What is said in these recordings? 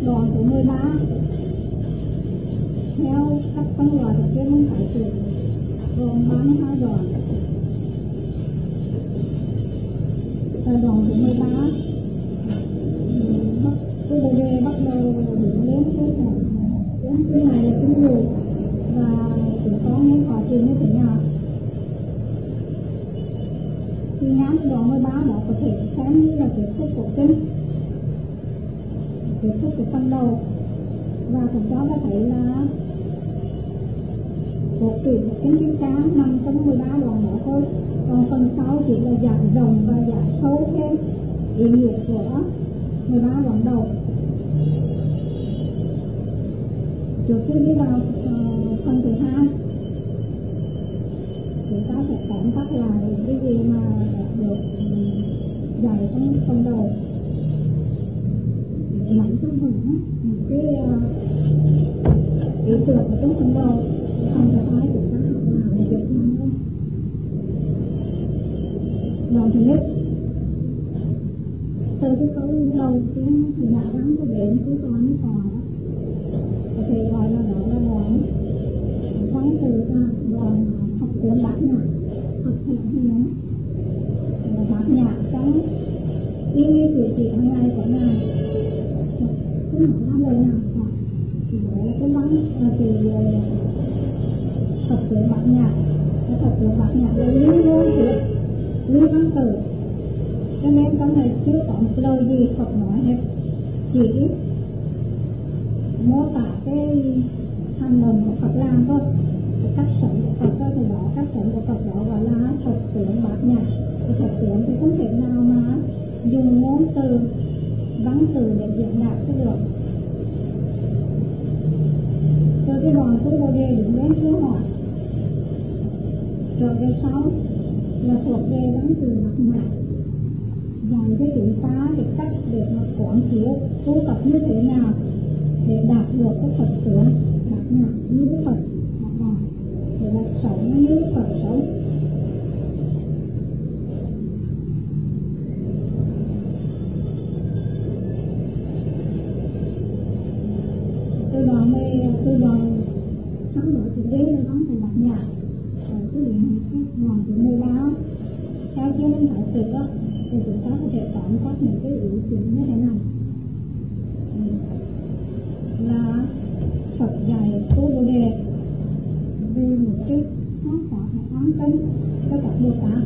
Đoạn thứ 13 theo các phân loại của chuyên môn khải tượng gồm 32 đoạn. Tại đoạn thứ 13 cái bồ đề bắt đầu đứng lên cái cái này là cái người và chúng con nên quá trình như thế nào. Thì ngắn đoạn 13 đó có thể xem như là kết thúc của kinh, kết thúc cái phần đầu, và chúng ta đã thấy là một kỷ của kinh Kim Cang nằm trong 13 đoạn đó thôi, còn phần sau chỉ là giải rộng và giải sâu thêm ý nghĩa của 13 đoạn đầu. Trước khi đi vào phần thứ hai, chúng ta sẽ tóm tắt lại cái gì mà được dạy trong phần đầu, nắm trong phần những cái ý tưởng ở trong phần đầu. Phần thứ hai chúng ta học là việc nắm hơn. Đoạn thứ nhất, từ cái câu đầu tiên thì đã gắn của đến cái con mới còn đó, có thể gọi là đó là đoạn quán từ đoạn học tiếng bát nhạc, học thể hiện bát nhạc trong ý nghĩa cử chỉ hàng ngày của ngài, không nói là lời nào cả, chỉ nói là cái văn từ Phật tiếng bát nhạc. Cái Phật tiếng bát nhạc là lý ngôn thuyết, lý văn tử, cho nên trong này chưa có một lời gì Phật nói hết, chỉ mô tả cái hành động của Phật làm thôi, cái cách sống của Phật thôi. Thì đó, cách sống của Phật đó gọi là Phật tướng bát nhạc. Cái Phật tướng thì không thể nào mà dùng ngôn từ, văn từ để diễn đạt cho được. Rồi cái đoạn tu Bồ Đề đứng lên câu hỏi, rồi về sau là thuộc về văn từ bát nhạc, dạy cho chúng ta cái cách để mà quán chiếu tu tập như thế nào để đạt được cái Phật tướng bát nhạc như Phật đạt, để là sống như Phật sống. Từ đoạn sáu nửa từ đây là nó từ bát nhạc, rồi cái đoạn cái đoạn từ 13 theo chuyên môn khải tượng đó, thì chúng ta có thể tóm tắt những cái ý tưởng như thế này là Phật dạy tu Bồ Đề về một cái pháp pháp là an tâm cho các Bồ Tát.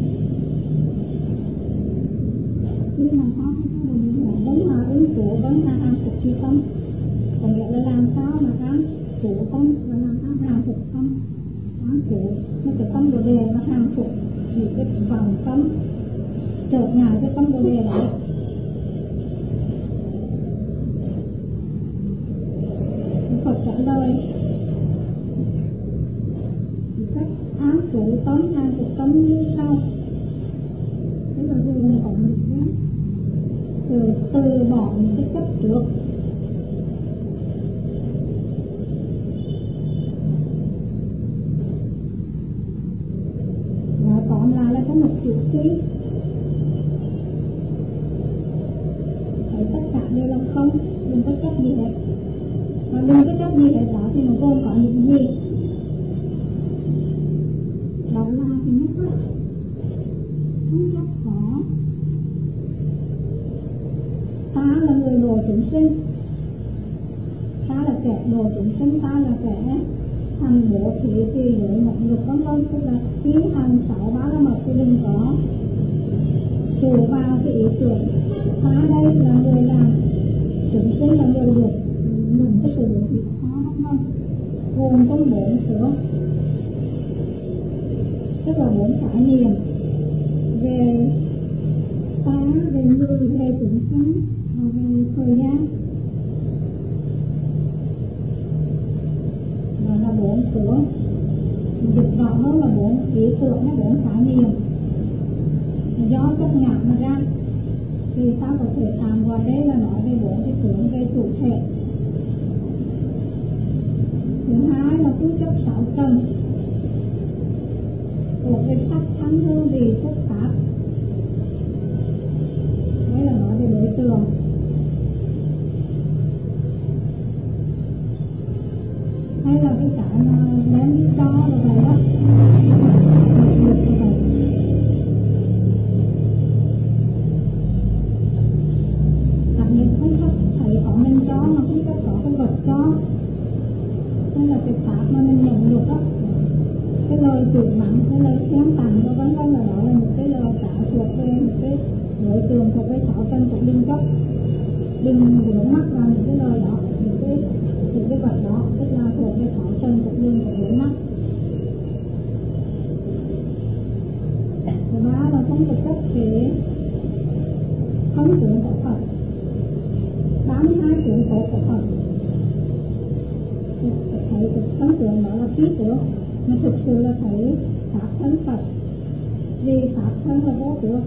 Nhưng mà pháp tu Bồ Đề là vấn là ứng của vấn là an phục chi tâm, có nghĩa là làm sao mà an phủ tâm và làm sao hàng phục tâm, an phủ như cái tâm Bồ Đề mà hàng phục những cái vòng tâm chợt ngại cái tâm Bồ Đề đấy. Phật trả lời cách an phủ tâm, hàng phục tâm như sau. Thế là vừa mình có một cái từ bỏ những cái chấp trước, và còn lại là có một chữ suy. Thấy tất cả đều là không, đừng có chấp gì hết, và đừng có chấp gì hết. Đó thì nó gồm có những gì? Đó là thứ nhất là không chấp có ta là người độ chúng sinh, ta là kẻ độ chúng sinh, ta là kẻ hành bố thí thì với một lực vân vân. Tức là khi hành 6 bá la mật thì đừng có trụ vào cái ý tưởng ta đây là người làm, chúng sinh là người được nhận cái sự bố thí ta không, gồm trong 4 số, tức là 4 khái niệm về ta, về người, về chúng sinh và về thời gian. Đó là 4 số, dịch rõ hơn là 4 ý tưởng, nó 4 khái niệm. Do chấp nhạc mà ra thì ta có thể tạm gọi đây là nói về 4 cái tướng về chủ thể. Thứ hai là tu chấp 6 tầng của cái sắc thanh hương vị xúc pháp. Đây là nói về đối tượng. hay là cái mà ném cho rồi vậy đó, đặc biệt không có thấy có mình cho mà không có cái vật cho, hay là cái pháp mà mình nhận được đó, cái lời chửi mắng, cái lời khen tặng và vân vân, là đó là một cái lời trả thuộc về một cái đối tượng thuộc về sáu chân của đừng cấp, đừng vướng mắc vào những cái lời đó, những cái vật đó, tức là thuộc về sáu chân của đừng có vướng mắc. Thứ ba là không được cấp cái khấn tưởng của Phật, 82 tưởng cổ của Phật. Thấy cái khấn tưởng đó là trí tưởng, mà thực sự là thấy pháp thân Phật, vì pháp thân là vô tưởng.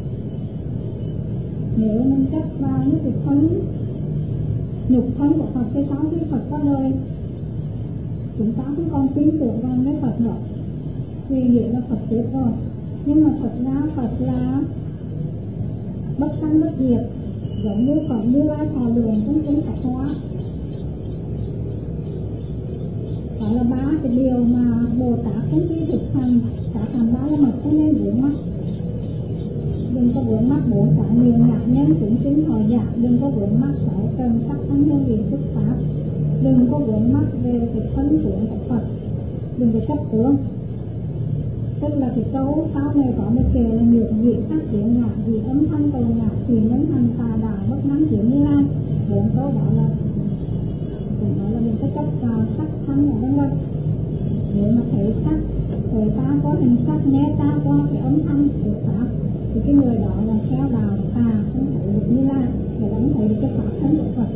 Nếu mình chấp vào những cái thân nhục thân của Phật, cái sau khi Phật có lời chúng ta cũng còn tin tưởng vào cái Phật nữa, vì nghĩa là Phật chết rồi. Nhưng mà thật ra Phật là bất sanh bất diệt, giống như Phật Như Lai Thọ Lượng cũng cũng Phật hóa. Đó là ba cái điều mà Bồ Tát không khi thực hành, cả thành ba la mật không nên vướng mắc. Đừng có vướng mắc bốn cái nhiều nhạc nhân chúng sinh họ giả, đừng có vướng mắc sáu trần sắc thanh hương vị xuất pháp, đừng có vướng mắc về cái thân tướng của Phật, đừng có chấp tướng. Tức là cái câu sau này có một kể là nhược dị sắc tiếng nhạc, dị âm thanh cầu nhạc, thì nhân thành tà đạo bất năng tiếng Như Lai. Bốn câu đó là mình có chấp vào sắc thanh ở vân vân. Nếu mà thấy sắc, thấy ta có hình sắc, nghe ta qua cái âm thanh của pháp, thì cái người đó là theo đạo tà, không thấy được Như Lai, để không thấy được cái pháp thân của Phật.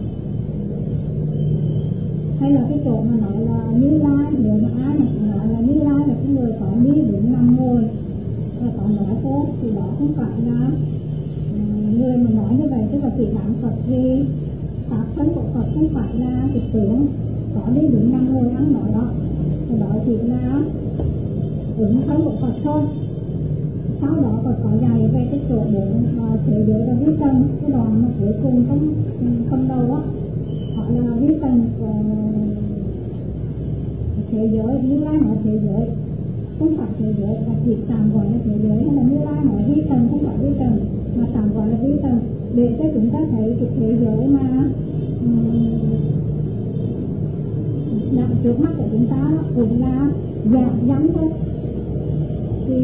Hay là cái chỗ mà nói là Như Lai, nếu mà ai mà nói là Như Lai là cái người có đi đứng nằm ngồi và có nói tốt, thì đó không phải là người mà nói như vậy, tức là chỉ bản Phật, vì pháp thân của Phật không phải là cái tướng có đi đứng nằm ngồi ăn nói đó, thì đó chỉ là ứng thân của Phật thôi. Sau đó Phật có dạy về cái chỗ bốn thế giới là vi tần, cái đoạn mà cuối cùng trong đầu á, họ là vi tần của thế giới. Như Lai nói thế giới không phải thế giới, là chỉ tạm gọi là thế giới, hay là Như Lai nói vi tần không phải vi tần, mà tạm gọi là vi tần, để cho chúng ta thấy cái thế giới mà đặt trước mắt của chúng ta cũng là dạng giống thôi. Thì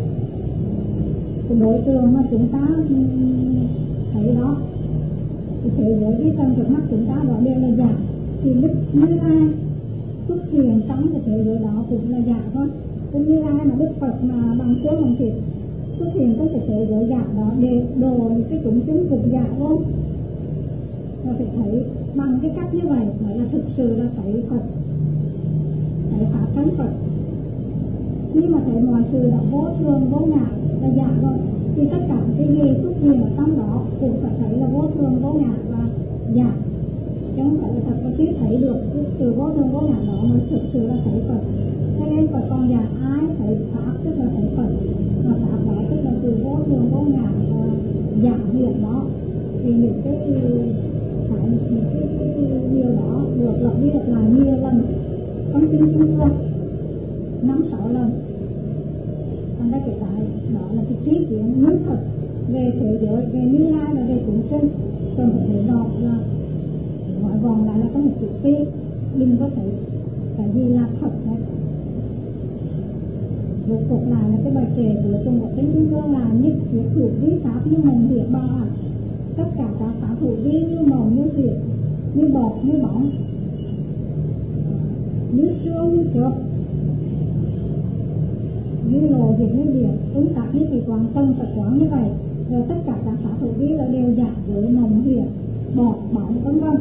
cái đối tượng mà chúng ta thấy đó, cái thế giới vi tần trước mắt chúng ta đó đều là dạng, thì lúc Như Lai xuất hiện trong cái thế giới đó cũng là giả thôi. Cũng Như Lai mà Đức Phật mà bằng xương bằng thịt xuất hiện trong cái thế giới giả đó để đồ cái chúng sinh cũng giả luôn. Và phải thấy bằng cái cách như vậy mới là thực sự là thấy Phật, thấy pháp thân Phật. Khi mà thấy mọi sự đó vô thường vô ngã là giả rồi, thì tất cả cái gì xuất hiện ở trong đó cũng phải thấy là vô thường vô ngã và giả, chứ không phải là thật. Có khi thấy được cái sự vô thường vô ngã đó mới thực sự là thấy Phật. Cho nên Phật còn giả ai thấy pháp tức là thấy Phật, mà pháp đó tức là sự vô thường vô ngã và giả hiện đó. Thì những cái điều đó được lặp đi lặp lại nhiều lần, không tin chưa 5-6 lần. Còn đây cái đó là cái trí kiến như thật về thế giới, về Như Lai và về chúng sinh. Còn phải thấy rõ là gọi vòng lại là có một chữ phi, đừng có thấy cái gì là thật đấy. Rốt cuộc lại là cái bài kể của cùng một tính trung ương là nhất thiết thủ vi pháp như mộng hiện bao hẳn, tất cả các pháp thủ vi như mộng như thiệt, như bọt như bóng, như sương như chớp, như lồ dịch như biển, ứng tác như thủy quang sông Phật quán như vậy. Rồi tất cả các pháp thủ vi là đều giả với mộng hiện, bọt bóng vân vân.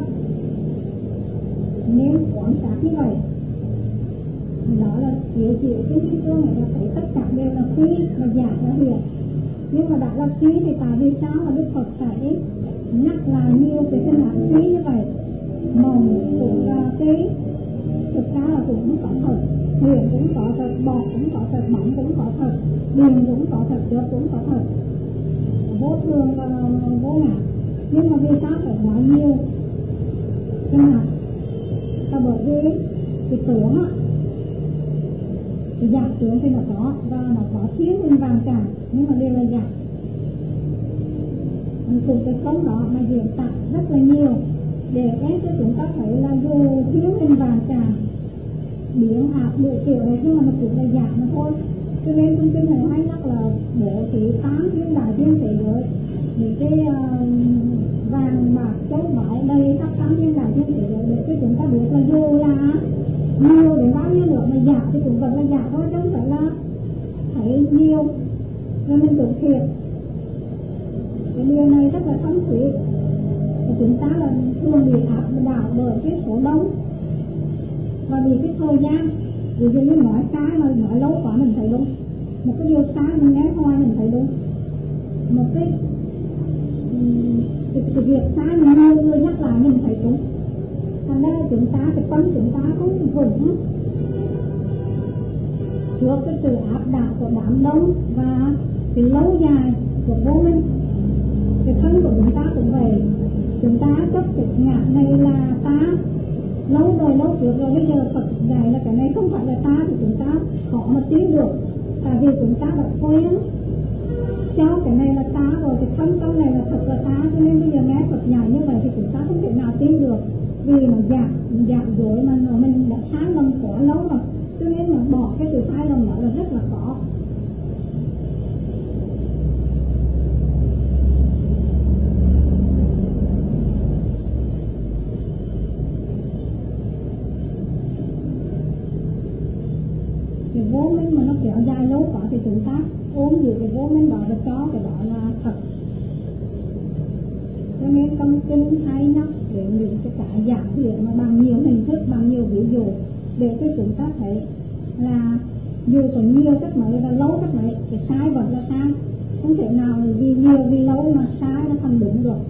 Nếu quán sát như vậy, đó là chiếu cái trí tương này, là thấy tất cả đều là phi, là giả, là hiện. Nhưng mà đã là phi thì tại vì sao mà Đức Phật phải nhắc lại nhiều cái hình ảnh phi như vậy? Mộng cũng là phi, thực ra là cũng có thật, hiện cũng có thật, bọt cũng có thật, bóng cũng có thật, điện cũng có thật, chớp cũng có thật, vô thường và vô ngã. Nhưng mà vì sao phải nói nhiều hình ảnh? Là bởi vì cái tưởng á, thì giả tưởng thì nó có, và nó có thiên lên vàng cả, nhưng mà đều là giả. Cùng cái sống đó mà diễn tả rất là nhiều để cho chúng ta thấy là dù thiên lên vàng cả biến ảo đủ kiểu này, nhưng mà nó cũng là giả mà thôi. Cho nên thông tin này hay nhắc là bố trí 8 thiên đại thiên thế giới, những cái vàng bạc châu báu đầy khắp 8 thiên đại thiên thế giới, để cho chúng ta biết là dù là nhiều đến bao nhiêu nữa mà giả thì cũng vẫn là giả thôi, chứ không phải là thấy nhiều nên mình tưởng thiệt. Cái điều này rất là thấm quý. Chúng ta là thường bị áp đảo bởi cái số đông và vì cái thời gian. Ví dụ như nói sai mà nói lâu quá mình thấy đúng, một cái điều sai mình nghe hoài mình thấy đúng, một cái việc sai mà nhiều người nhắc lại mình thấy đúng. Thành ra chúng ta, cái tâm chúng ta không vững trước cái sự áp đảo của đám đông và cái lâu dài của vô minh. Cái thân của chúng ta cũng vậy, chúng ta chấp cái ngã này là ta lâu trước rồi, bây giờ Phật dạy là cái này không phải là ta thì chúng ta khó mà tin được, tại vì chúng ta đã quen cho cái này là ta rồi, cái thân tâm này là thật là ta, cho nên bây giờ nghe Phật dạy như vậy thì chúng ta không thể nào tin được, vì nó giả dối mà mình đã sai lầm quá lâu rồi, cho nên mà bỏ cái sự sai lầm đó là rất là khó. Cái vô minh mà nó kéo dài lâu quá thì chúng ta ôm giữ cái vô minh đó và cho cái đó là thật. Cho nên trong kinh hay nhắc để những cái giả thuyết mà bằng nhiều hình thức, bằng nhiều ví dụ để cho chúng ta thấy là dù có nhiều cách mấy và lâu cách mấy, cái sai vẫn là sai, không thể nào vì nhiều vì lâu mà sai nó thành đúng được.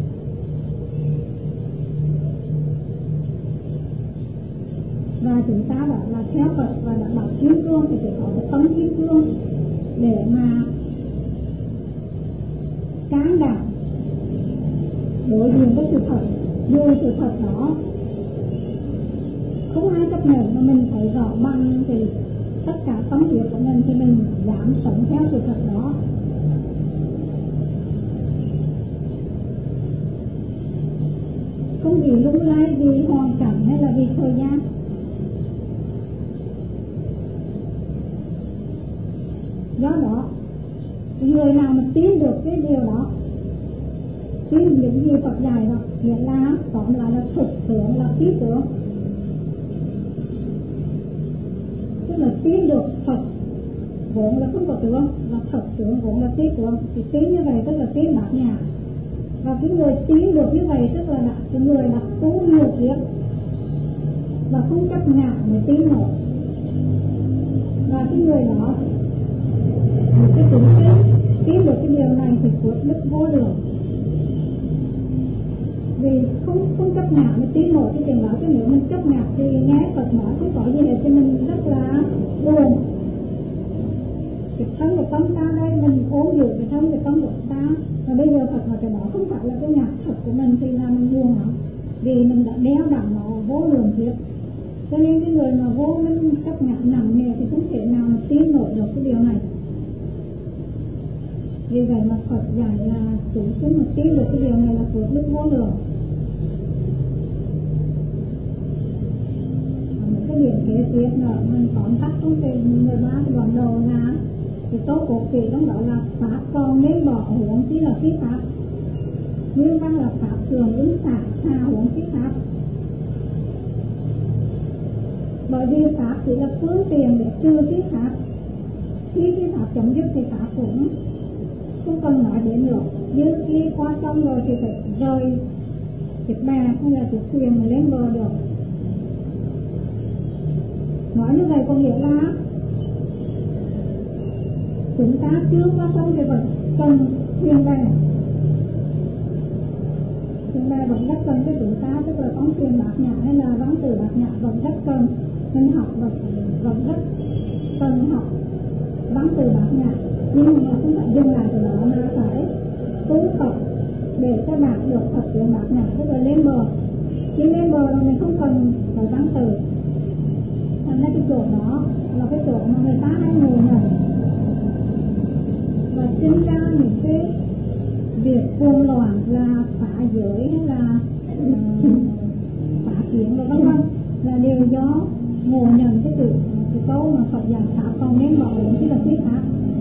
Và chúng ta đã là theo Phật và đã đọc kim cương thì phải có cái tấm kim cương để mà can đảm đối diện với sự thật. Dù sự thật đó không ai chấp nhận mà mình thấy rõ bằng thì tất cả tâm huyết của mình thì mình dám sống theo sự thật đó. Không vì lung lay, vì hoàn cảnh hay là vì thời gian. Do đó, người nào mà tin được cái điều đó, tin những gì Phật dạy đó, nghĩa là tóm lại là thực tưởng, là trí tưởng. Tức là tin được Phật vốn là không có tưởng, và thật tưởng vốn là trí tưởng. Thì tin như vậy tức là tin bát nhã. Và cái người tin được như vậy tức là cái người đã tu nhiều kiếp và không chấp ngã mới tin nổi. Và cái người đó cái tính tin được cái điều này thì phước đức vô lượng, vì không chấp ngã mới tin nổi cái chuyện đó. Chứ nếu mình chấp ngã thì nghe Phật nói không có gì hết thì mình rất là buồn. Cái thân của tâm ta đây mình ốm giữ cái thân của tâm của ta, và bây giờ Phật nói cái đó không phải là cái ngã thật của mình thì là mình buồn lắm, vì mình đã đeo đẳng nó vô lượng kiếp. Cho nên cái người mà vô minh chấp ngã nặng nề thì không thể nào mà tin nổi được cái điều này. Vì vậy mà Phật dạy là chúng mà tin được cái điều này là phước đức vô lượng. Một cái điểm kế tiếp nữa mình tóm tắt trong cái 13 đoạn đầu là cái tố cốt kỷ trong đó là pháp còn nên bỏ huống chỉ là phi pháp, nhưng đang là pháp thường ứng xả xa huống phi pháp. Bởi vì pháp chỉ là phương tiện để trừ phi pháp, khi phi pháp chấm dứt thì pháp cũng không cần nói đến nữa. Như khi qua sông rồi thì phải rời chiếc bè hay là chiếc thuyền mà lên bờ được. Nói như vậy có nghĩa là chúng ta chưa qua sông thì vẫn cần thuyền bè. Thuyền bè vẫn rất cần cho chúng ta, tức là con thuyền bát nhã hay là văn tử bát nhã vẫn rất cần. Mình học vẫn rất cần học văn tử bát nhã, nhưng mà không phải dừng lại từ đó mà phải tu tập để cho đạt được thật sự bát nhã, tức là lên bờ. Khi lên bờ rồi mình không cần phải văn tử, thành ra cái chỗ đó là cái chỗ mà người ta hay ngồi nhận và sinh ra những cái việc cuồng loạn là phá giới hay là phá kiến và vân vân là đều do ngộ nhận cái câu mà Phật dạy pháp còn nên bỏ đến cái lập thuyết pháp.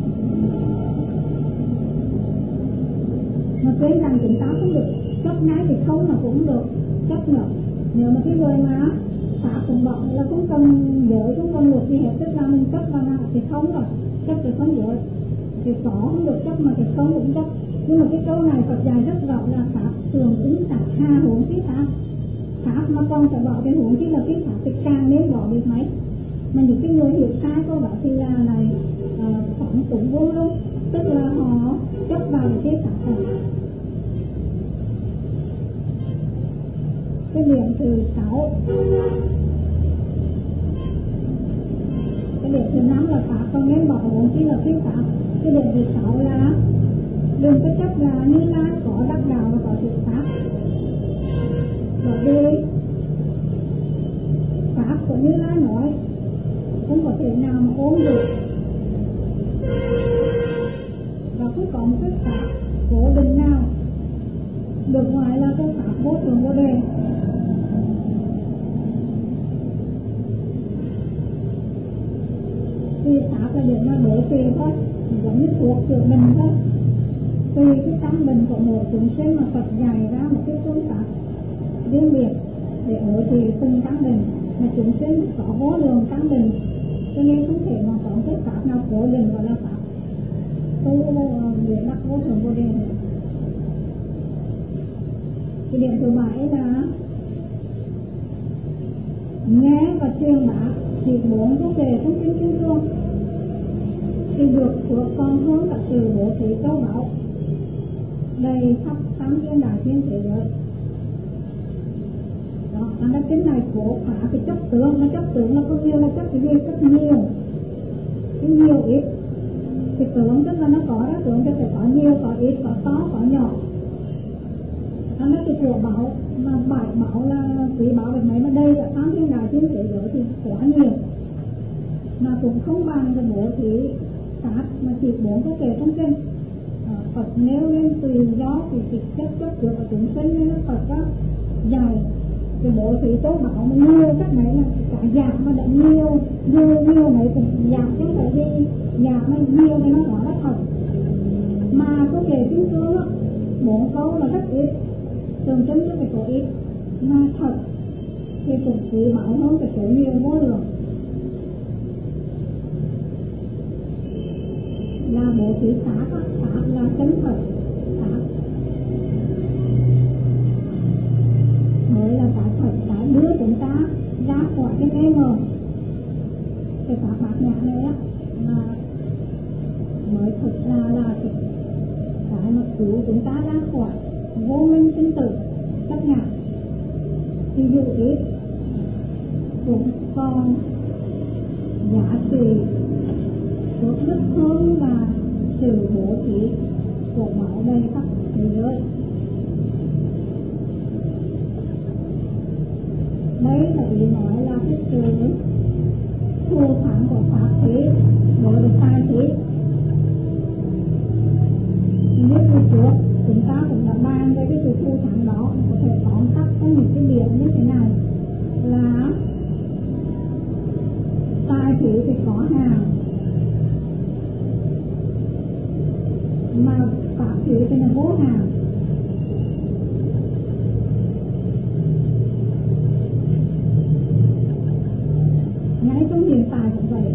Mà tuy rằng chúng ta không được chấp ngay thì không mà cũng được chấp nhận. Nếu mà cái người mà pháp cũng bỏ là cũng cần giới, cũng cần luật gì hết, tức là mình chấp vào nào thì không rồi, chấp thì không giới thì có không được chấp mà thì không cũng chấp. Nhưng mà cái câu này Phật dạy rất rõ là pháp thường ứng cả hai huống thuyết pháp. Pháp mà con phải bỏ cái huống chứ là cái pháp thì càng nên bỏ được mấy. Mà những cái người hiểu sai câu đó thì là này phỏng tụng vô luôn, tức là họ chấp vào cái pháp này. Cái điểm thứ 6, cái điểm thứ 5 là pháp con nên bỏ huống chứ là cái pháp. Cái điểm thứ 6 là đừng có chấp là Như Lai có đắc đạo và có thuyết pháp. Bởi vì pháp của Như Lai nói không có thể nào mà ôm được, và không có một cái pháp cố định nào được ngoài là cái pháp vô thường vô đề. Thì pháp là để nó đối trị thôi, giống như thuốc chữa bệnh thôi. Tùy cái căn bệnh của mỗi chúng sinh mà Phật dạy ra một cái phương pháp riêng biệt để đối trị từng căn bệnh. Mà chúng sinh có vô lượng căn bệnh, cho nên không thể mà có cái pháp nào cố định gọi là pháp tu để đắc vô thường vô đề. Cái điểm thứ 7 là nghe và truyền bá thì 4 vấn đề thông tin kinh thương thì được phước còn hơn cả sự bố thí châu báu đầy khắp tám thiên đại thiên thế giới. Đó, thành ra kinh này khổ phá cái chấp tướng, mà chấp tướng là không nhiều, là chấp cái gì rất nhiều, cái nhiều ít. Cái tướng tức là nó có ra tướng, phải có nhiều, có ít, có to, có nhỏ. Thành ra cái của bảo mà bảy bảo là quý bảo được mấy mà đây là tám thiên đại thiên thế giới thì quá nhiều, mà cũng không bằng cái bố thí pháp mà chỉ 4 cái kề trong kinh. Phật nêu lên tùy do thì chấp được ở chúng sinh nên Phật đó dài cái bố thí châu bảo mà nhiều cách này là cả giảm mà đã nhiều này cũng giảm chứ phải đi giảm mà nhiều thì nó rõ rất thật. Mà có kề kinh cương á 4 câu là rất ít, tượng trưng cho cái số ít, mà thật thì cũng quý bảo hơn cái số nhiều vô lượng. Là bố thí pháp là chân thật, pháp mới là cái thật, cái đưa chúng ta ra khỏi cái mê mờ. Cái pháp bát nhã này á là mới thực là cái mà cứu chúng ta ra khỏi vô minh sinh tử chấp ngã. Thì dù ít cũng còn giá trị tốt rất hơn và sự bố thí của bảo đầy khắp thế giới. Đây là ý nói là cái sự thù thắng của pháp thế đối với tài thế. Như từ trước chúng ta cũng đã bàn về cái sự thù thắng đó, có thể tóm tắt trong những cái điểm như thế này là tài thế thì có hàng, mà pháp thế thì là vô hàng. Ngay trong hiện tại cũng vậy.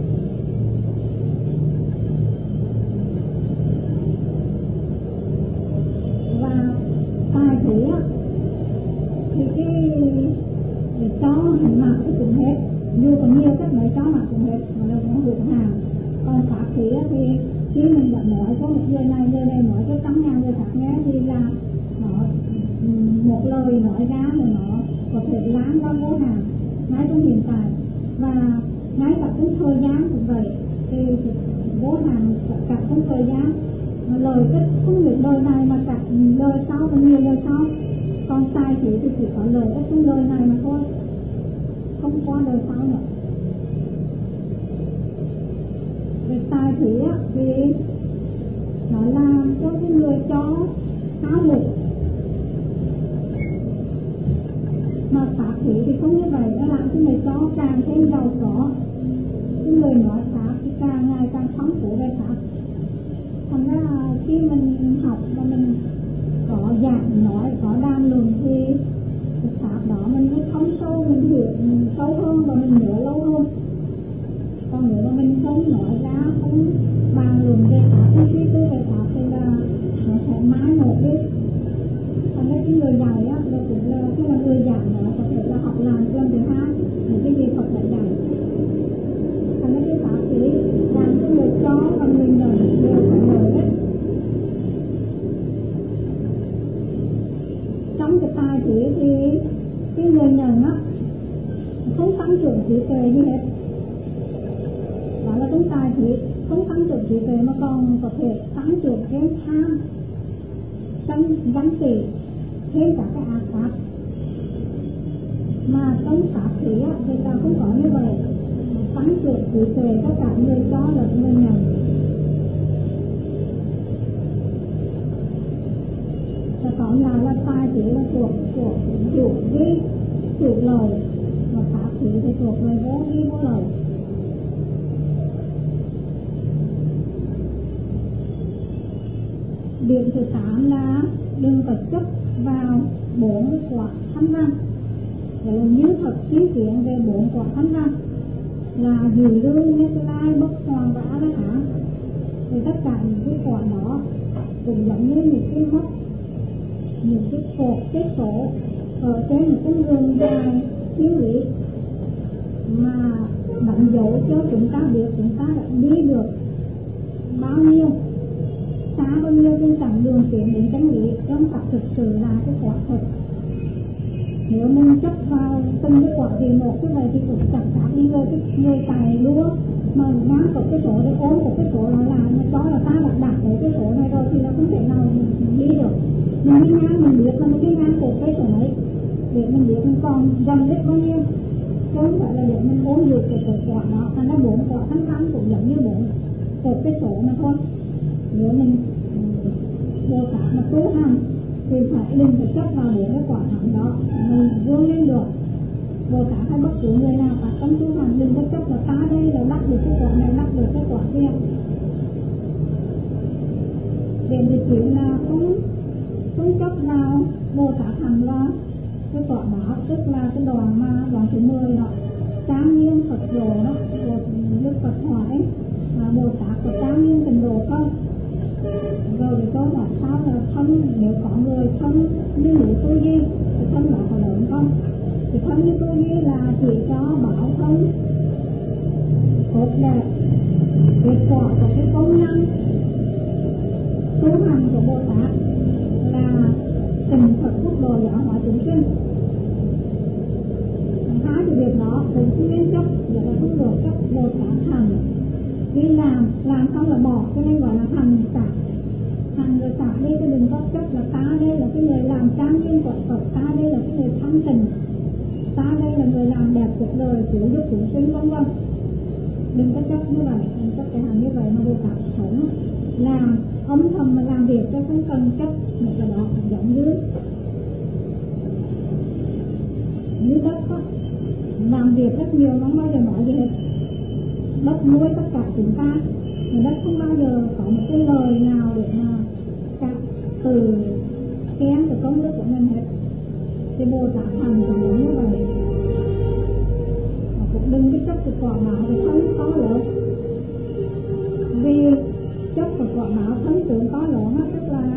Và tài thế thì cái cho hành mạng thì cũng hết, dù có nhiều cách mới cho mạng cũng hết, mà đâu có hưởng hàng. Còn pháp thế thì khi mình đã nói cho một người này nói cho 100.000 người khác nghe thì là nó một lời nói ra thì nó có thể lan ra vô hạn ngay trong hiện tại. Và ngay cả trong thời gian cũng vậy, thì vô hạn cả trong thời gian lời kết không được đời này mà cả đời sau và nhiều đời sau. Còn sai thì chỉ có lời kết trong đời này mà thôi, không qua đời sau nữa. Về tài thủy á thì nó làm cho cái người chó háo mục, mà pháp thủy thì không như vậy, nó làm cho người chó càng thêm giàu có. Cái người nói pháp thì càng ngày càng phong phú về pháp. Thành ra khi mình học và mình có giảng nói, có đàm luận thì cái pháp đó mình mới thấm sâu, mình hiểu sâu hơn và mình nhớ lâu hơn. Còn nếu mà mình không nói ra, không bàn luận về pháp, không suy tư về pháp thì là nó sẽ mãi một đi. Thành ra cái người dạy á, là cũng là khi mà người giảng đó có thể là học làm thứ hai những cái gì Phật đã dạy. Thành ra cái pháp thì làm cho người chó và người nhận đều phải lời đấy. Trong cái tài trí thì cái người nhận á không tăng trưởng trí tuệ gì hết. Đó là trong tài trí không tăng trưởng trí tuệ mà còn có thể tăng trưởng thêm tham, sân, ganh tị, thêm cả cái ác pháp. Mà trong pháp trí á thì ta không có như vậy, tăng trưởng trí tuệ tất cả người cho là người nhận. Và tóm lại là tài trí là thuộc chủ vi, chủ lời, mà pháp trí thì thuộc về vô vi vô lời. Điểm thứ 8 là đừng có chấp vào 4 quả thánh văn. Vậy là như thật kiến kiến về 4 quả thánh văn là dự lương, Như Lai, Bất Hoàng và A-la-hán. Thì tất cả những cái quả đó cũng giống như những cái mốc, những cái cột, cái sổ ở trên một cái đường dài thiên lý mà đánh dấu cho chúng ta biết chúng ta đã đi được bao nhiêu, xa bao nhiêu trên chặng đường tiến đến chân lý. Trong tập thực sự là cái quả thật. Nếu mình chấp vào từng cái quả gì một cái vậy thì cũng chẳng khác như người tài lúa mà ngang có cái số để ôm một cái số lại mà cho là ta đã đạt tới cái số này rồi thì nó không thể nào đi được. Mình đi ngang mình biết là mình đi ngang của cái số ấy để mình biết mình còn gần đến bao nhiêu, chứ không phải là để mình ôm được cái quả đó. Thành ra 4 quả thánh văn cũng giống như 4 cái số mà thôi. Nếu mình Bồ Tát mà tu hành thì phải đừng phải chấp vào 4 cái quả thánh đó, mình vươn lên được. Bồ Tát hay bất cứ người nào phát tâm tu hành đừng có chấp là ta đây là đắc được cái quả này, đắc được cái quả kia. Điểm thứ 9 là không chấp vào Bồ Tát thành là cái quả đó, tức là cái đoạn thứ 10 đó, trang nghiêm Phật độ đó, Đức Phật hỏi mà Bồ Tát có trang nghiêm trình độ không? Rồi thì câu hỏi sao là thân, nếu có người thân như nữ tu di thì thân đó có lớn không? Thì thân như tu di là chỉ cho bảo thân tốt đẹp, kết quả của cái công năng tu hành của Bồ Tát là tình Phật quốc độ giáo hóa chúng sinh. Hai cái việc đó cũng không nên chấp, vậy là không được chấp Bồ Tát thành. Đi làm xong là bỏ, cho nên gọi là thành xả. Thành rồi xả đây cho đừng có chấp là ta đây là cái người làm trang nghiêm của Phật, ta đây là cái người thanh tịnh, ta đây là người làm đẹp cuộc đời, cứu giúp chúng sinh vân vân. Đừng có chấp như vậy, đừng có cái hành như vậy mà Bồ Tát sống làm âm thầm mà làm việc, chứ không cần chấp một cái đó. Giống như đất đó, làm việc rất nhiều không bao giờ nói gì hết. Đất nuôi tất cả chúng ta, mà đất không bao giờ có một cái lời nào để mà từ kén từ công đức của mình hết. Thì Bồ Tát thành cũng giống như vậy. Mà cũng đừng cái chấp cái quả báo thì không có lớn. Vì chấp cái quả báo thân tưởng có lớn đó, tức là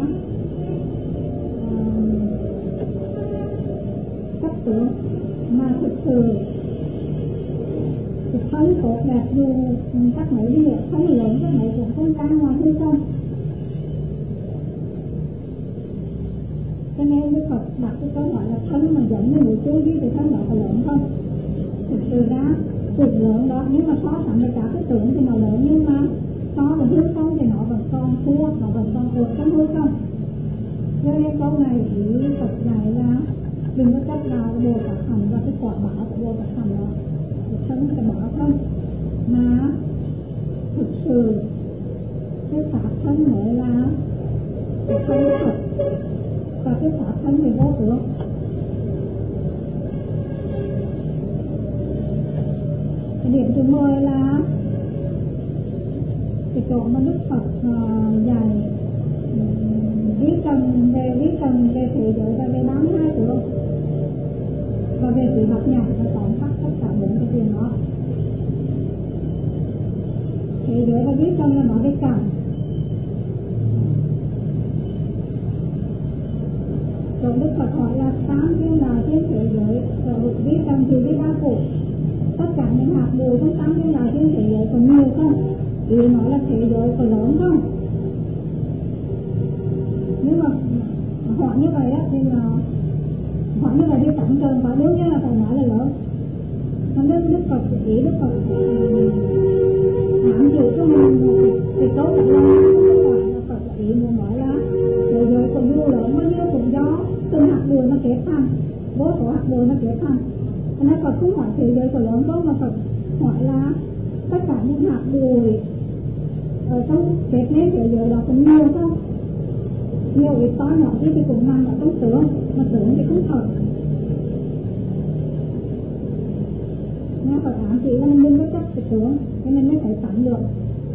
chấp tưởng mà thực sự thân tốt đẹp dù các mấy đi nữa, thân lớn các mấy cũng không ra ngoài hư không. Cho nên Đức Phật đặt cái câu hỏi là thân mà giống như mũi chú đi thì thân đó có lớn không? Thực sự ra cũng lớn đó, nhưng mà so sánh với cả cái tưởng thì nó lớn, nhưng mà so với hư không thì nó vẫn còn thua, nó vẫn còn vượt trong hư không. Cho nên câu này chỉ Phật dạy là đừng có chấp vào Bồ Tát thành và cái quả báo của Bồ Tát thành đó. Thân phải bỏ không, mà thực sự cái pháp thân mới là cái thân thật, và cái pháp thân thì vô tưởng. Cái điểm thứ 10 là cái chỗ mà Đức Phật dạy lý trần về thế giới và về 32 tướng và về sự học nhạc và tóm tắt tất cả 4 cái chuyện đó. Thế giới và lý trần là nói về cảnh. Rồi Đức Phật hỏi là 8 thiên đàng trên thế giới rồi lý trần thì đi 3 cụ. Tất cả những hạt bụi trong 8 thiên đàng trên thế giới có nhiều không? Ý nói là thế giới có lớn không? Nếu mà hỏi như vậy á thì là hỏi như vậy thì tổng trần phải đương nhiên là phải nói là lớn. Còn Đức Phật ý Đức Phật ám chỉ cho mình một cái câu trả lời là Phật ý muốn nói là thế giới có nhiều lớn bao nhiêu cũng do từng hạt bụi nó kết thành, vô số hạt bụi nó kết thành. Cho nên Phật cũng hỏi thế giới có lớn không, mà Phật hỏi là tất cả những hạt bụi ở trong kết nên thế giới đó có nhiều không? Nhiều ít to nhỏ thì cũng nằm ở trong tưởng, mà tưởng thì cũng thật. Nên Phật ám chỉ là mình đừng có chấp cái tưởng, cho nên mới phải tặng được.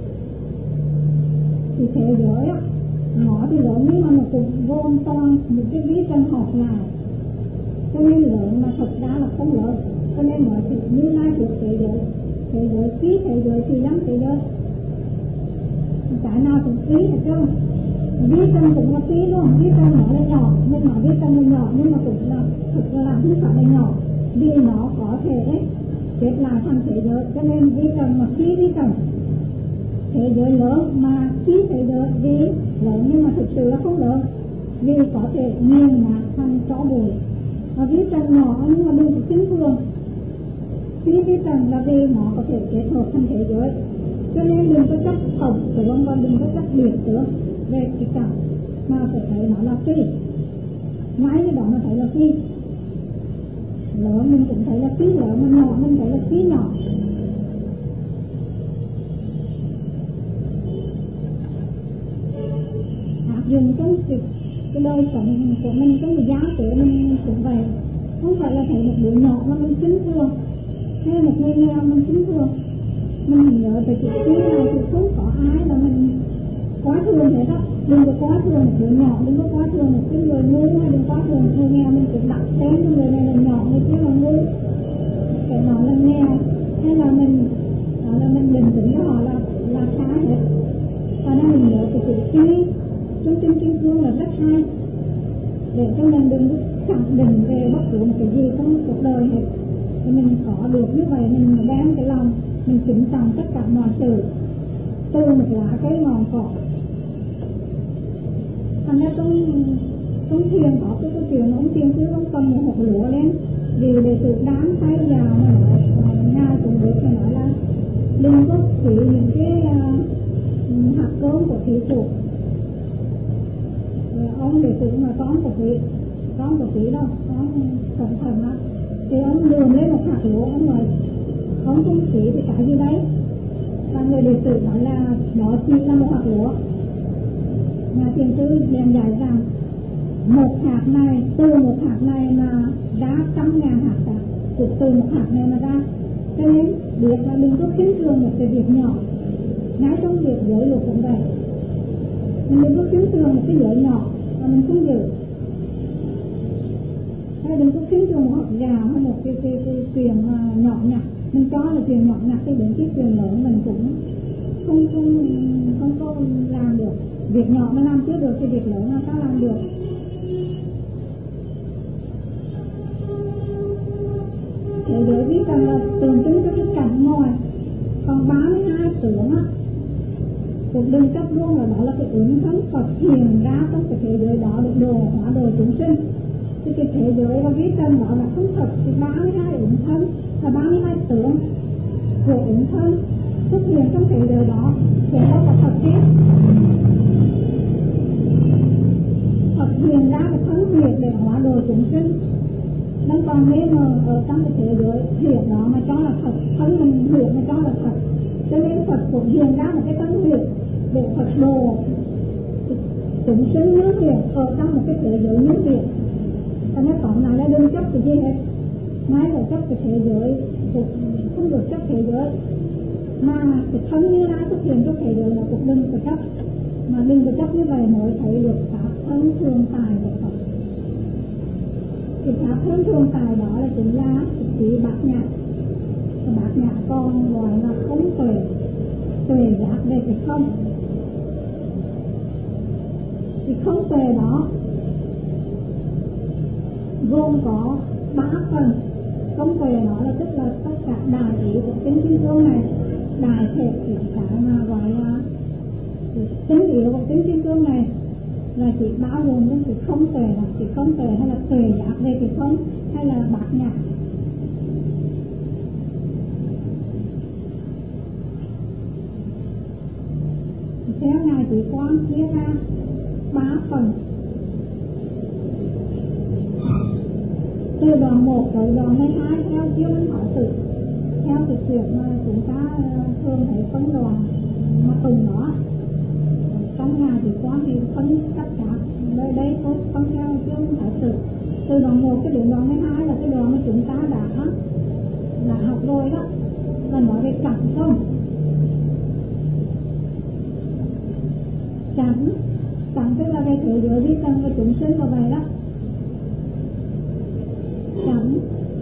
Thì thế giới á, nó thì lớn nhưng mà nó cũng gồm toàn một cái lý trần học lại. Cho nên lớn mà thật ra là không lớn. Cho nên nói thì như lai thuộc thế giới phí thế giới thì lắm thế giới. Cái nào cũng phí hết trơn. Lý trần cũng là phí luôn, lý trần nó là nhỏ, mình nói lý trần là nhỏ nhưng mà cũng là thực ra là không phải là nhỏ, vì nó có thể kết lại thành thế giới. Cho nên lý trần mà phí lý trần, thế giới lớn mà phí thế giới vì lớn nhưng mà thực sự là không lớn, vì có thể nghiền nát thành tro bụi. Và lý trần nhỏ nhưng mà đừng có kính thường, phí lý trần là vì nó có thể kết hợp thành thế giới. Cho nên đừng có chấp tổng tướng và đừng có chấp biệt tướng về cái cảnh, mà phải thấy nó là phi. Ngay cái đó mà thấy là phi. Lớn mình cũng thấy là phi lớn, mà nhỏ mình thấy là phi nhỏ. Áp dụng trong cái đời sống của mình, trong cái giáo của mình cũng vậy. Không phải là thấy một đứa nhỏ mà mình kính thương, hay một người nghèo mình kính thương. Mình nhớ về chuyện kia là thì không có ai là mình quá thương thế đó. Đừng có quá thương một đứa nhỏ, đừng có quá thương một cái người ngu, hay đừng quá thương một người nghèo. Mình cũng đặt tên cho người này là nhỏ, người kia là ngu, cái nó là nghèo, hay là mình bình tĩnh cho họ là khá hết. Và nên mình nhớ về chuyện kia trong kinh thương là rất hay, để cho mình đừng khẳng định về bất cứ một cái gì trong cuộc đời hết. Thì mình có được như vậy, mình đem cái lòng mình kính trọng tất cả mọi sự, từ một lá cây ngọn cỏ. Thành ra trong thiền có cái chuyện ông thiền sư ông cầm một hộp lúa lên vì để tự đám tay vào mà nói Ngài cũng biết phải nói là đừng có chỉ những cái hạt cơm của thủy phụ. Ông để tự mà con của thủy đâu, con cẩn thận á, thì ông lườm lên một hạt lúa, ông nói không không chỉ thì cái gì đấy. Và người đệ tử nói là nó chỉ là một hạt lúa. Nhà thiền sư liền giải rằng một hạt này, từ một hạt này mà ra 100.000 hạt cả, cũng từ một hạt này mà ra. Cho nên biết là đừng có kính thường một cái việc nhỏ. Ngay trong việc giới luật cũng vậy, mình đừng có kính thường một cái giới nhỏ mà mình không giữ. Hay đừng có kính thường một hạt gạo hay một cái chuyện nhỏ nhặt. Mình cho là chuyện nhỏ nhặt, cái đến cái chuyện lớn mình cũng không có làm được. Việc nhỏ nó làm chưa được thì việc lớn nó có làm được. Thế giới biết rằng là tượng trưng cho cái cảnh ngoài. Còn 32 tướng á, cũng đừng chấp luôn là đó là cái ứng thân Phật hiện ra trong cái thế giới đó để đồ hóa đời chúng sinh. Thì cái thế giới và cái trần đó là không thật. Thì 32 ứng thân là 32 tướng của ứng thân xuất hiện trong thế giới đó, để nó là thật chứ. Phật hiện ra cái thân huyệt để hóa đời chúng sinh. Nên còn nếu mà ở trong cái thế giới huyệt đó mà cho là thật, thân mình huyệt mà cho là thật, Cho nên Phật cũng hiện ra một cái tâm huyết để Phật độ chúng sinh hướng thiện ở trong một cái thế giới hướng thiện. Cho nên tóm lại là đừng chấp cái gì hết, ngay là chấp cái thế giới cũng không được chấp thế giới, mà cái thân Như Lai xuất hiện trong thế giới là cũng đừng có chấp, mà đừng có chấp như vậy mới thấy được pháp thân thường tài của Phật. Cái pháp thân thường tài đó là chính là cái bát nhã. Cái bát nhã còn gọi là không tuệ, tuệ giác về cái không. Cái không tuệ đó gồm có 3 phần. Không tuệ đó là tức là tất cả đại ý của tính thiên cương này, đại thể cái mà gọi là tính yếu của tính thiên cương này là chỉ bao gồm những cái không tuệ, là chỉ không tuệ hay là tuệ giác về cái không, hay là bát nhã. Theo Ngài Trí Quang chia ra 3 phần. Từ đoạn 1 tới đoạn 12 theo chiếu minh hỏi sự, theo cái chuyện mà chúng ta thường thấy phân đoạn mà từng đó trong Ngài Trí Quang thì phân tất cả nơi đây tôi phân theo chiếu minh hỏi sự. Từ đoạn 1 cái đến đoạn 12 là cái đoạn mà chúng ta đã học rồi đó, là nói về cảm thông. Cảnh tức là cái thế giới vi tân và chúng sinh và vậy đó. Cảnh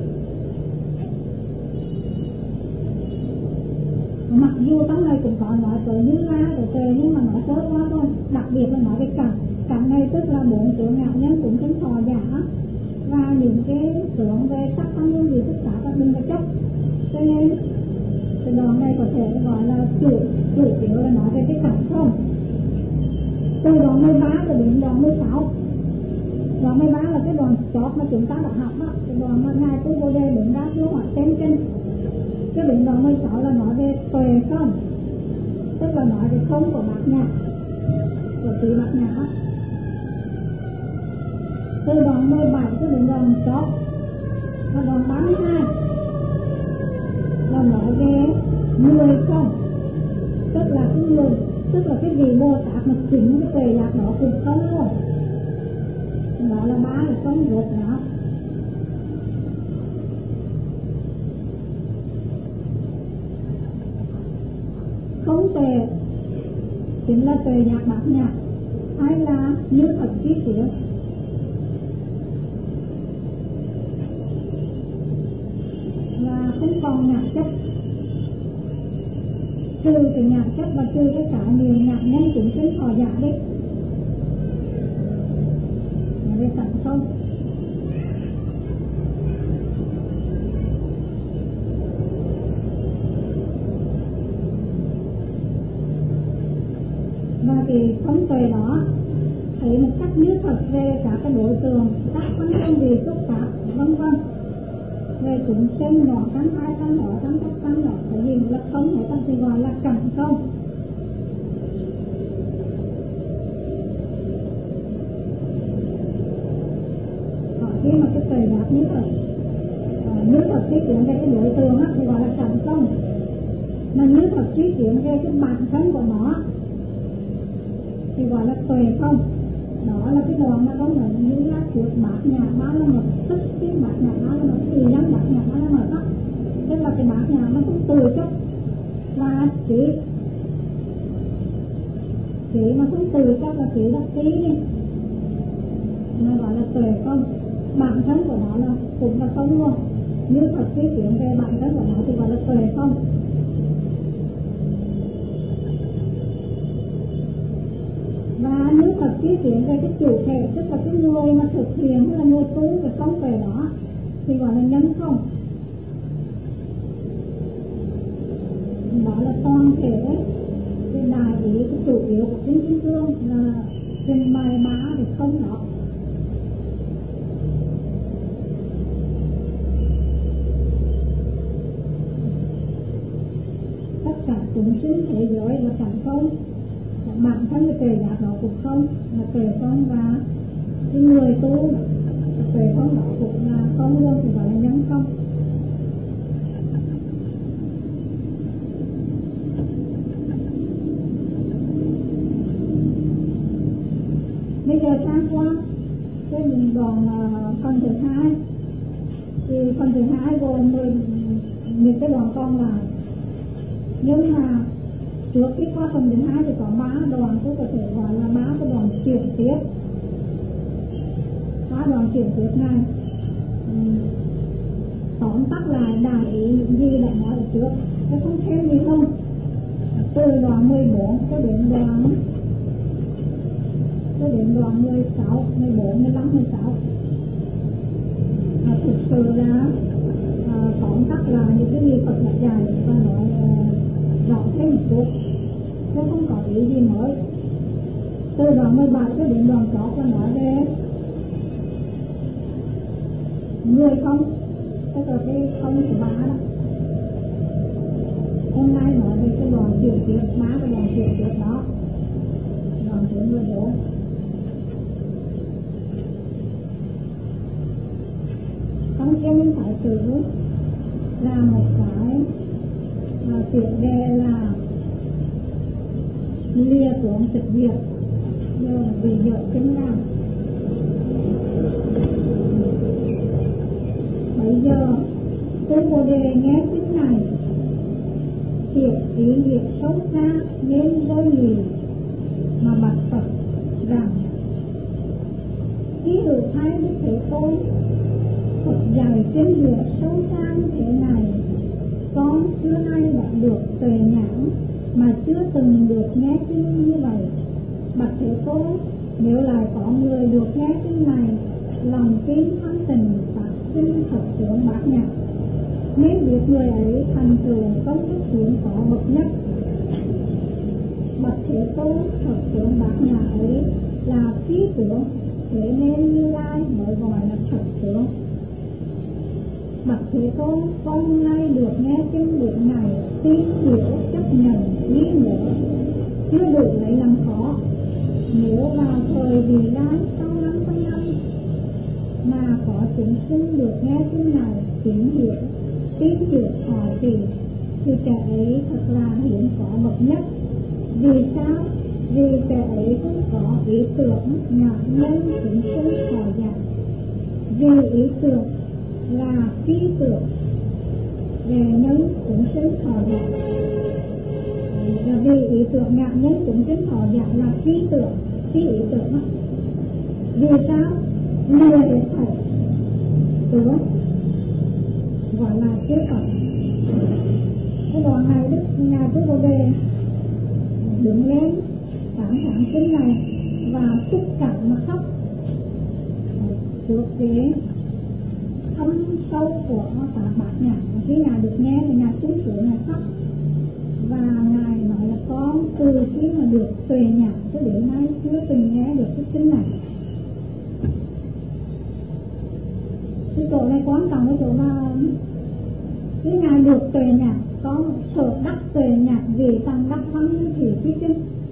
mặc dù trong này cũng có nói tới Như Lai rồi trời, nhưng mà nói sớm quá thôi. Đặc biệt là nói về cảnh. Cảnh này tức là 4 tướng ngạo nhân cũng sinh thọ giả, và những cái tướng về sắc phong hương vị tất cả các đừng có chấp. Cho nên cái đoạn này có thể gọi là chủ yếu là nói về cái cảnh không. Từ đoạn 13 rồi đến đoạn 16. Đoạn 13 là cái đoạn chót mà chúng ta đã học đó, cái đoạn mà Ngài Tu Bồ Đề đứng ra xuống hỏi tên kinh. Cái đến đoạn 16 là nói về tuệ không, tức là nói về không của bát nhã, của trí bát nhã. Từ đoạn 17 cho đến đoạn chót và đoạn 32 là nói về người không, tức là cái người, tức là cái vị Bồ Tát mà chính cái tuệ giác đó cũng không luôn. Đó là 3 là không gột đó. Không tuệ chính là tuệ giác bát nhã, hay là như thật trí kiến. Là không còn nhạc chấp, trừ cái nhạc chấp và trừ cái cả nhiều nhạc nhân chúng sinh họ giả đi. Nói về cảnh không. Và cái không tuệ đó thấy một cách như thật về cả cái đối tượng, các phân công vị xúc pháp vân vân, về chúng sinh nhỏ cắn hai cắn nhỏ cắn thấp cắn nhỏ, cái gì là không hay ta thì gọi là cảnh không. Khi mà cái tuệ giác như thật trí kiến về cái đối tượng thì gọi là cảnh không, mà như thật trí kiến về cái bản thân của nó thì gọi là tuệ không. Đó là cái đoạn mà có nói như là trước bát nhã ba la mật, tức cái bát nhã ba la mật, thì nhân bát nhã ba la mật đó, tức là cái bát nhã nó cũng từ chấp là chỉ mà cũng từ chấp là chỉ đắc tí đi, nó gọi là tuệ không. Bản thân của nó là cũng là không luôn. Như thật trí kiến về bản thân của nó thì gọi là tuệ không. Và nếu thật trí kiến về cái chủ thể, tức là cái người mà thực hiện hay là người tu cái không tuệ đó thì gọi là nhân không. Đó là toàn thể cái đại ý, cái chủ yếu của Kinh Kim Cương là trình bày bá thì không đó. Tất cả chúng sinh thế giới là cảnh không, bản thân cái tuệ giác đó cũng không, là tuệ không, và cái người tu tuệ không đó cũng là không luôn, thì gọi là nhân không. gian qua cái đoàn con thứ hai thì con thứ hai gồm những cái đoàn con lại, nhưng mà trước khi qua phần thứ hai thì có 3 đoàn, tôi có thể gọi là 3 cái đoàn chuyển tiếp. 3 đoàn chuyển tiếp này tóm tắt lại đại ý những gì đã nói ở trước, tôi không thêm gì không. Từ đoàn 14 cho đến đoàn 16, 14, 15, 16 thực sự là tóm tắt là những cái gì Phật đã dạy và nói rõ thêm một chút, chứ không có ý gì mới. Từ đoàn 17 cho đến đoàn 6 và nói về người không, tức là cái không của bà đó. Hôm nay nói về cái đoàn chuyển tiếp, 3 cái đoàn chuyển tiếp đó, đoàn thứ 14. Không kia mình phải xử là một cái tiền đề là lìa xuống trực việc, nhưng vì vợ chính là bây giờ tôi có đề nghe tiếng này thiệt ý nghĩa sâu xa nên với gì mà bạch Phật rằng khi được thay Đức Thế Tôn Phật dạy kinh nghiệm sâu xa như thế này, con xưa nay đã được tuệ nhãn mà chưa từng được nghe kinh như vậy. Bạch Thế Tôn, nếu lại có người được nghe kinh này, lòng tin thanh tình phát sinh thật sướng bát nhã, nên biết người ấy thành tựu công đức hiển có bậc nhất. Bạch Thế Tôn, thật sướng bát nhã ấy là phi tưởng, thế nên Như Lai mới gọi là thật sướng. Bạch Thế Tôn, con nay được nghe kinh điển này, tin hiểu chấp nhận nghi ngờ chưa đủ lấy làm khó. Nếu vào thời Vị Lai sau 500 năm mà có chúng sinh được nghe kinh này, tin hiểu họ thì kẻ ấy thật là hiển có bậc nhất. Vì sao? Vì kẻ ấy không có ý tưởng ngạc nhân chúng sinh họ dạy. Vì ý tưởng là phi tưởng về nhân chúng sinh họ dạy, và vì ý tưởng ngạc nhân chúng sinh họ dạy là phi tưởng, phi ý tưởng đó. Vì sao? Lừa để phải tưởng gọi là chế Phật. Cái đoạn này Đức Ngài Tư Bồ Đề đứng lên tán thán kinh này và xúc cảm mà khóc trước cái thâm sâu của cả bát nhã. Khi Ngài được nghe thì Ngài xuống sướng, Ngài khóc và Ngài nói là con từ khi mà được tuệ nhãn cho đến nay chưa từng nghe được cái kinh này. Cái chỗ này quan trọng, cái chỗ mà khi Ngài được tuệ nhãn, có sở đắc tuệ nhãn vì tăng đắc văn như thì cái kinh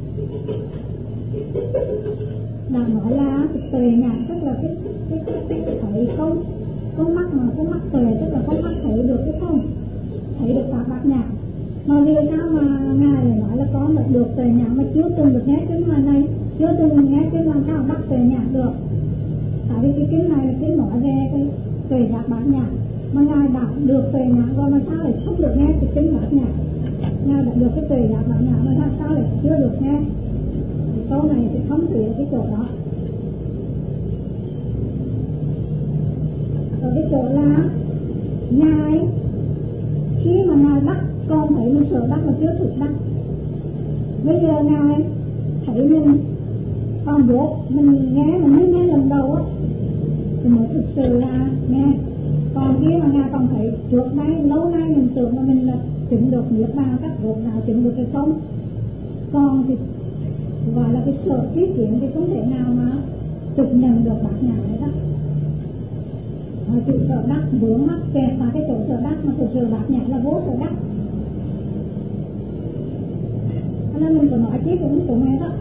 đã nói là tuệ nhãn tức là cái thấy không mắt, mà không mắt tuệ tức là không mắt thấy được cái không, thấy được cả bát nhã. Mà vì sao mà Ngài lại nói là con được tuệ nhãn mà chưa từng được nghe kinh này, chưa từng nghe kinh làm sao đắc tuệ nhãn được? Tại vì cái kinh này là kinh nói về cái tuệ giác bát nhã, mà Ngài đã được tuệ nhãn rồi mà sao lại không được nghe cái kinh bát nhã? Ngài đã được cái tuệ giác bát nhã mà sao lại chưa được nghe? Thì câu này thì không thể ở cái chỗ đó. Ở cái chỗ là Ngài khi mà Ngài đắc, con thấy mình sợ đắc mà chưa thực đắc. Bây giờ Ngài thấy mình còn vô, mình nghe mà như nghe lần đầu á thì mới thực sự là nghe. Còn khi mà Ngài còn thấy trước nay, lâu nay mình tưởng là mình là chứng được niết bàn các gột nào chứng được cái không. Còn thì gọi là cái sở trí kiến thì không thể nào mà thực nhận được bát nhã đấy đó. Chữ sở đắc vướng mắc kẹt vào cái chỗ sở đắc, mà thực sự bát nhã là vô sở đắc. Cho nên mình có nói tiếp cũng chỗ này đó.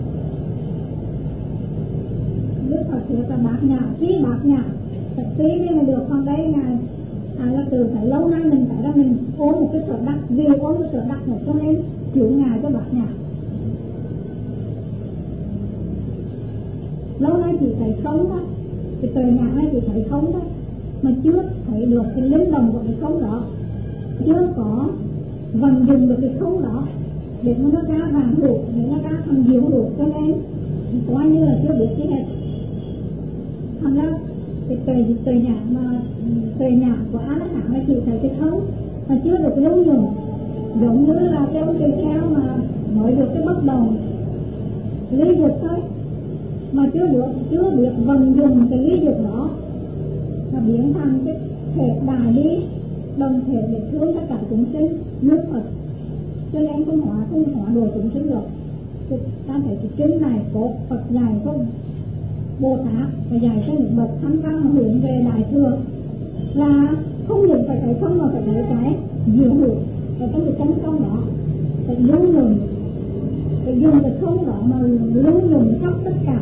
Đức Phật thuyết là bát nhã, khi bát nhã thật tí đi mà được. Còn đây Ngài là từ phải lâu nay mình phải ra mình ôm một cái sở đắc, vì ôm cái sở đắc này cho nên chịu Ngài cho bát nhã. lâu nay chị thấy không đó, cái tờ nhạc này chị thấy không đó, mà chưa thấy được cái linh động của cái không đó, chưa có vận dụng được cái không đó để nó ra vàng hữu, để nó ra thành diệu hữu, cho nên coi như là chưa biết gì hết. Thành ra cái tờ nhạc mà tờ nhạc của A La Hán là chị thấy cái không mà chưa được lưu dụng, giống như là cái ông tỳ kheo mà nói được cái bất đồng lý dục thôi, mà chưa biết vận dụng cái lý dục đó và biến thành cái thể đại lý đồng thể để thương tất cả chúng sinh nước Phật, cho nên không hóa đồ chúng sinh được. Ta thấy cái kinh này có Phật dạy không Bồ Tát và dạy cho những bậc thánh tăng mà hướng về đại thừa là không những phải thấy không mà phải thấy cái diệu hữu và trong cái chân không đó phải lưu lượng, phải dùng cái không đó mà lưu lượng khắp tất cả.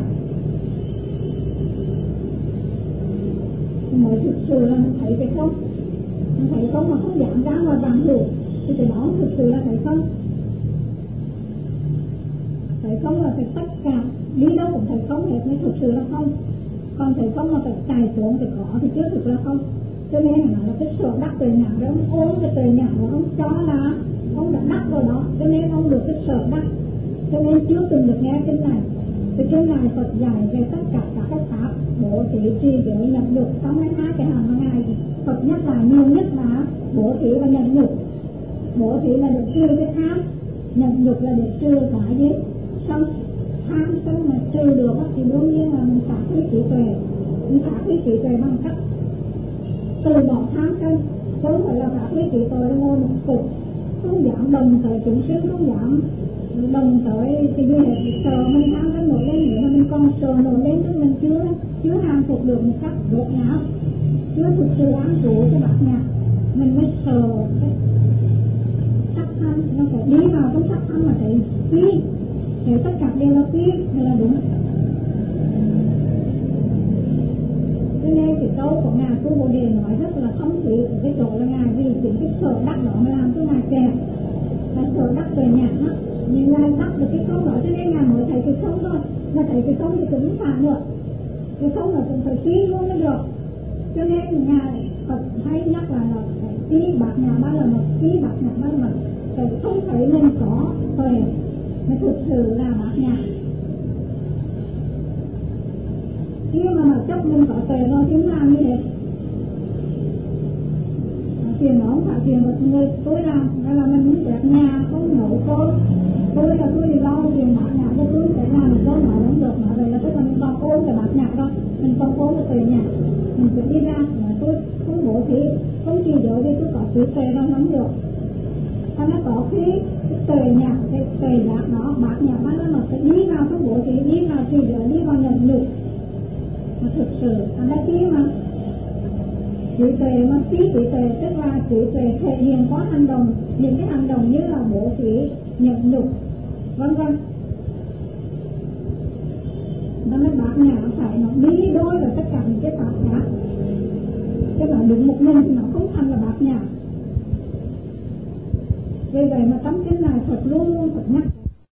Mới thực sự là mình thấy cái không, mình thấy không mà không giảm ra ngoài bằng hữu thì cái đó thực sự là thấy không. Thấy không là phải tất cả, đi đâu cũng thấy không hết mới thực sự là không. Còn thấy không mà phải tài trốn phải có thì chưa thực là không. Cho nên là cái sở đắc về nhà đó, ông ôm cái tờ nhà của ông cho là ông đã đắc rồi đó, cho nên ông được cái sở đắc. Cho nên chưa từng được nghe kinh này. Cái kinh này Phật dạy về tất cả các cái pháp bố thí trì giới nhập nhục, trong hai cái hàng ngày Phật nhắc là nhiều nhất là bố thí và nhập nhục. Bố thí là để trừ cái tham, nhập nhục là để trừ cái gì xong tham sân mà trừ được thì đương nhiên là mình phát huy trí tuệ, mình phát huy trí tuệ bằng cách từ bỏ tham sân, không phải là phát huy trí tuệ ngồi một cục, không dám đồng tới chúng sinh, không dám đồng tới cái gì hết, sợ mình tham sân nổi lên nữa mà mình còn sợ nổi lên tức mình chưa hàng phục được một cách rốt ráo, chưa thực sự an trụ cho bát nhã, mình mới sợ sắc thanh, nó phải đi vào trong sắc thanh mà thấy phi, thấy tất cả đều là phi, là đúng. Cho nên cái câu của Ngài Tu Bồ Đề nói rất là thông thủy ở cái chỗ là Ngài vì chính cái sở đắc đó mà làm cho Ngài kẹt, là sở đắc về nhạc đó, nhưng Ngài đắc được cái không đó cho nên Ngài mới thấy cái không thôi, mà thấy cái không thì cũng phản được, cái không là cũng phải phi luôn mới được. Cho nên Ngài Phật hay nhắc là phi bát nhã ba lần, phi bát nhã ba lần, phải không thấy mình có tuệ mà thực sự là bát nhã. Khi mà chấp mình có tuệ rồi chúng làm như thế, tiền nó không phải tiền một người tôi làm, đó là mình muốn đẹp nhà, không nấu tôi là tôi đi lo tiền bát nhã cho tôi phải làm một câu nói không được, nói vậy là tức là mình còn ôm cái bát nhã đó, mình còn ôm cái tuệ nhã, mình cứ đi ra mà tôi không bố thí, không chỉ giới thì tôi có trí tuệ đâu nắm được. Và nó có cái tuệ nhạc, cái tuệ giác đó, bát nhã bát nó phải đi vào trong bố thí, đi vào trí giới, đi vào nhận lực. Mà thực sự, anh đã khi mà trí tuệ mà phí trí tuệ tức là trí tuệ thể hiện có hành động, những cái hành động như là bố thí, nhận nhục, vân vân. Nó mới bát nhã phải nó đi đôi với tất cả những cái pháp khác. Chứ mà đứng một mình thì nó không thành là bát nhã. Vì vậy mà trong kinh này Phật luôn luôn Phật nhắc